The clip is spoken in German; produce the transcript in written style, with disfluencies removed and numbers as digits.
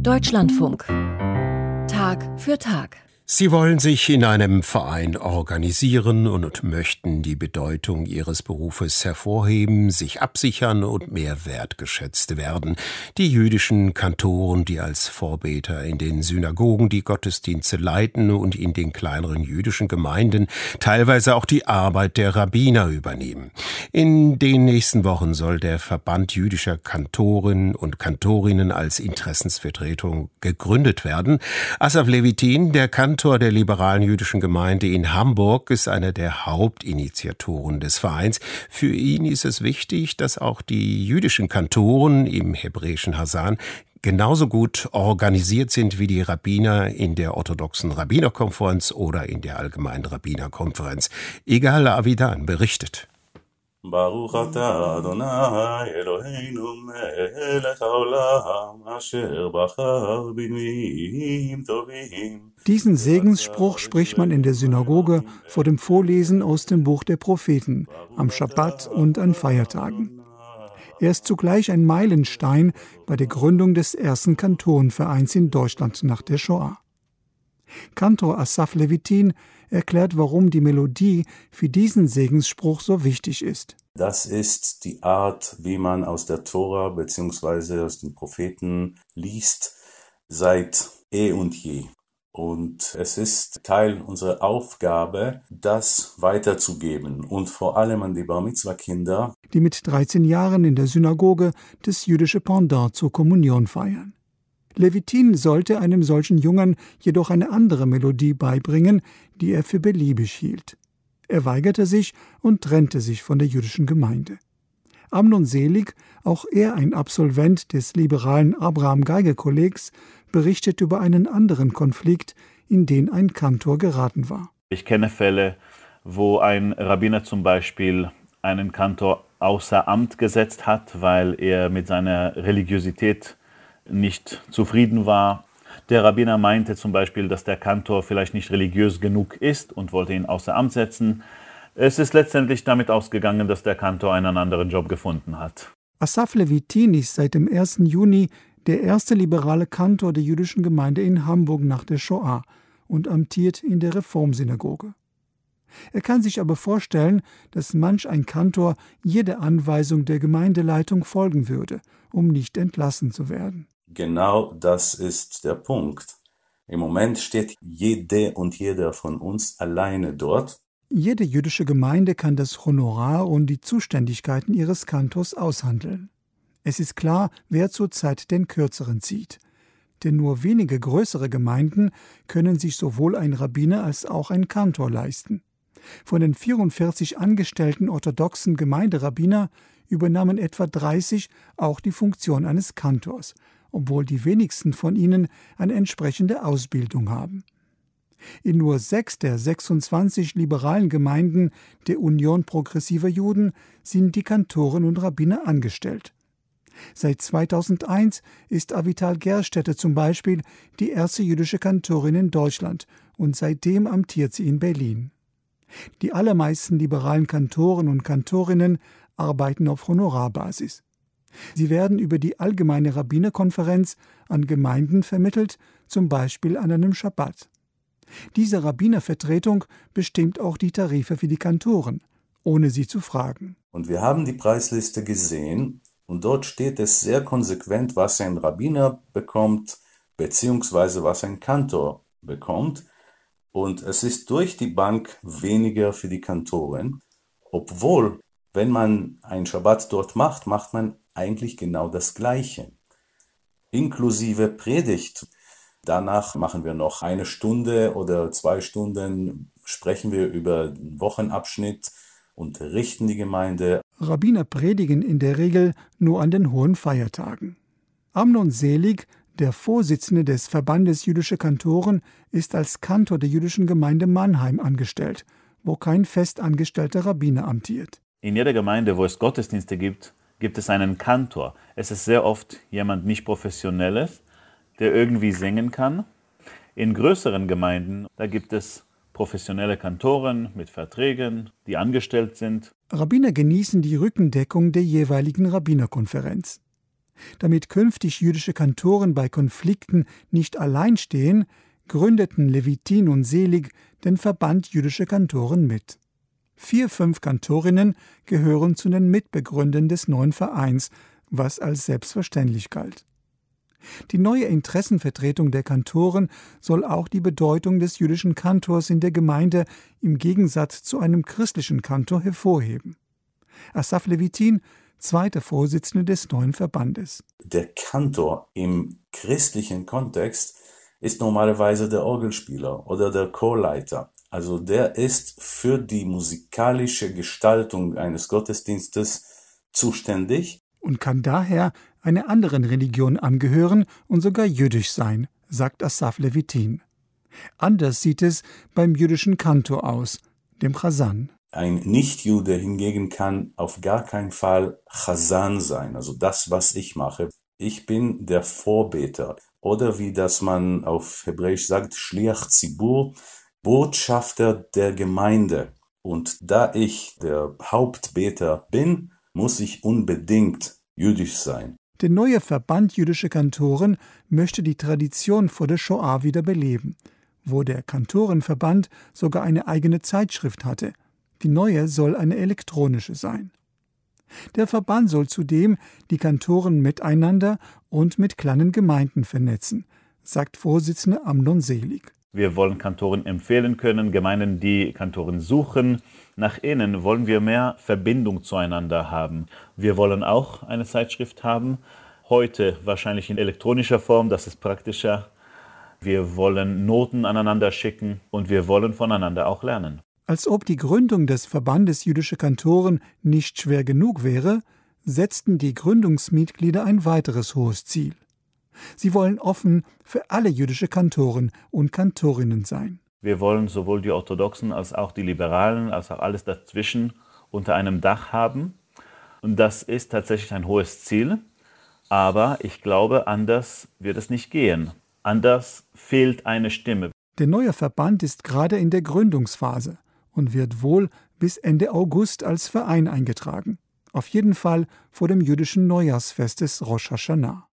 Deutschlandfunk. Tag für Tag. Sie wollen sich in einem Verein organisieren und möchten die Bedeutung Ihres Berufes hervorheben, sich absichern und mehr wertgeschätzt werden. Die jüdischen Kantoren, die als Vorbeter in den Synagogen die Gottesdienste leiten und in den kleineren jüdischen Gemeinden teilweise auch die Arbeit der Rabbiner übernehmen. In den nächsten Wochen soll der Verband jüdischer Kantoren und Kantorinnen als Interessensvertretung gegründet werden. Asaf Levitin, der Kantor der liberalen jüdischen Gemeinde in Hamburg, ist einer der Hauptinitiatoren des Vereins. Für ihn ist es wichtig, dass auch die jüdischen Kantoren im hebräischen Hasan genauso gut organisiert sind wie die Rabbiner in der orthodoxen Rabbinerkonferenz oder in der allgemeinen Rabbinerkonferenz. Igal Avidan berichtet. Baruch atah Adonai Eloheinu melech haolam asher bachar b'nim tovim. Diesen Segensspruch spricht man in der Synagoge vor dem Vorlesen aus dem Buch der Propheten, am Schabbat und an Feiertagen. Er ist zugleich ein Meilenstein bei der Gründung des ersten Kantorenvereins in Deutschland nach der Shoah. Kantor Asaf Levitin erklärt, warum die Melodie für diesen Segensspruch so wichtig ist. Das ist die Art, wie man aus der Tora bzw. aus den Propheten liest, seit und je. Und es ist Teil unserer Aufgabe, das weiterzugeben und vor allem an die Bar-Mitzwa-Kinder, die mit 13 Jahren in der Synagoge das jüdische Pendant zur Kommunion feiern. Levitin sollte einem solchen Jungen jedoch eine andere Melodie beibringen, die er für beliebig hielt. Er weigerte sich und trennte sich von der jüdischen Gemeinde. Amnon Selig, auch er ein Absolvent des liberalen Abraham-Geiger-Kollegs, berichtet über einen anderen Konflikt, in den ein Kantor geraten war. Ich kenne Fälle, wo ein Rabbiner zum Beispiel einen Kantor außer Amt gesetzt hat, weil er mit seiner Religiosität nicht zufrieden war. Der Rabbiner meinte zum Beispiel, dass der Kantor vielleicht nicht religiös genug ist und wollte ihn außer Amt setzen. Es ist letztendlich damit ausgegangen, dass der Kantor einen anderen Job gefunden hat. Asaf Levitin ist seit dem 1. Juni der erste liberale Kantor der jüdischen Gemeinde in Hamburg nach der Shoah und amtiert in der Reformsynagoge. Er kann sich aber vorstellen, dass manch ein Kantor jede Anweisung der Gemeindeleitung folgen würde, um nicht entlassen zu werden. Genau das ist der Punkt. Im Moment steht jede und jeder von uns alleine dort. Jede jüdische Gemeinde kann das Honorar und die Zuständigkeiten ihres Kantors aushandeln. Es ist klar, wer zurzeit den Kürzeren zieht. Denn nur wenige größere Gemeinden können sich sowohl ein Rabbiner als auch ein Kantor leisten. Von den 44 angestellten orthodoxen Gemeinderabbiner übernahmen etwa 30 auch die Funktion eines Kantors, obwohl die wenigsten von ihnen eine entsprechende Ausbildung haben. In nur 6 der 26 liberalen Gemeinden der Union Progressiver Juden sind die Kantoren und Rabbiner angestellt. Seit 2001 ist Avital Gerstetter zum Beispiel die erste jüdische Kantorin in Deutschland und seitdem amtiert sie in Berlin. Die allermeisten liberalen Kantoren und Kantorinnen arbeiten auf Honorarbasis. Sie werden über die Allgemeine Rabbinerkonferenz an Gemeinden vermittelt, zum Beispiel an einem Schabbat. Diese Rabbinervertretung bestimmt auch die Tarife für die Kantoren, ohne sie zu fragen. Und wir haben die Preisliste gesehen und dort steht es sehr konsequent, was ein Rabbiner bekommt, beziehungsweise was ein Kantor bekommt. Und es ist durch die Bank weniger für die Kantoren, obwohl, wenn man einen Schabbat dort macht, macht man eigentlich genau das Gleiche, inklusive Predigt. Danach machen wir noch 1 Stunde oder 2 Stunden, sprechen wir über den Wochenabschnitt, unterrichten die Gemeinde. Rabbiner predigen in der Regel nur an den hohen Feiertagen. Amnon Selig, der Vorsitzende des Verbandes jüdischer Kantoren, ist als Kantor der jüdischen Gemeinde Mannheim angestellt, wo kein festangestellter Rabbiner amtiert. In jeder Gemeinde, wo es Gottesdienste gibt, gibt es einen Kantor. Es ist sehr oft jemand nicht Professionelles, der irgendwie singen kann. In größeren Gemeinden, da gibt es professionelle Kantoren mit Verträgen, die angestellt sind. Rabbiner genießen die Rückendeckung der jeweiligen Rabbinerkonferenz. Damit künftig jüdische Kantoren bei Konflikten nicht allein stehen, gründeten Levitin und Selig den Verband jüdischer Kantoren mit. 4, 5 Kantorinnen gehören zu den Mitbegründern des neuen Vereins, was als selbstverständlich galt. Die neue Interessenvertretung der Kantoren soll auch die Bedeutung des jüdischen Kantors in der Gemeinde im Gegensatz zu einem christlichen Kantor hervorheben. Asaf Levitin, zweiter Vorsitzender des neuen Verbandes. Der Kantor im christlichen Kontext ist normalerweise der Orgelspieler oder der Chorleiter. Also der ist für die musikalische Gestaltung eines Gottesdienstes zuständig. Und kann daher einer anderen Religion angehören und sogar jüdisch sein, sagt Asaf Levitin. Anders sieht es beim jüdischen Kantor aus, dem Chazan. Ein Nichtjude hingegen kann auf gar keinen Fall Chazan sein, also das, was ich mache. Ich bin der Vorbeter oder wie das man auf Hebräisch sagt, Shliach Tzibur, Botschafter der Gemeinde. Und da ich der Hauptbeter bin, muss ich unbedingt jüdisch sein. Der neue Verband jüdischer Kantoren möchte die Tradition vor der Shoah wieder beleben, wo der Kantorenverband sogar eine eigene Zeitschrift hatte. Die neue soll eine elektronische sein. Der Verband soll zudem die Kantoren miteinander und mit kleinen Gemeinden vernetzen, sagt Vorsitzender Amnon Selig. Wir wollen Kantoren empfehlen können, Gemeinden, die Kantoren suchen. Nach innen wollen wir mehr Verbindung zueinander haben. Wir wollen auch eine Zeitschrift haben, heute wahrscheinlich in elektronischer Form, das ist praktischer. Wir wollen Noten aneinander schicken und wir wollen voneinander auch lernen. Als ob die Gründung des Verbandes jüdischer Kantoren nicht schwer genug wäre, setzten die Gründungsmitglieder ein weiteres hohes Ziel. Sie wollen offen für alle jüdische Kantoren und Kantorinnen sein. Wir wollen sowohl die Orthodoxen als auch die Liberalen, als auch alles dazwischen unter einem Dach haben. Und das ist tatsächlich ein hohes Ziel. Aber ich glaube, anders wird es nicht gehen. Anders fehlt eine Stimme. Der neue Verband ist gerade in der Gründungsphase und wird wohl bis Ende August als Verein eingetragen. Auf jeden Fall vor dem jüdischen Neujahrsfest des Rosh Hashanah.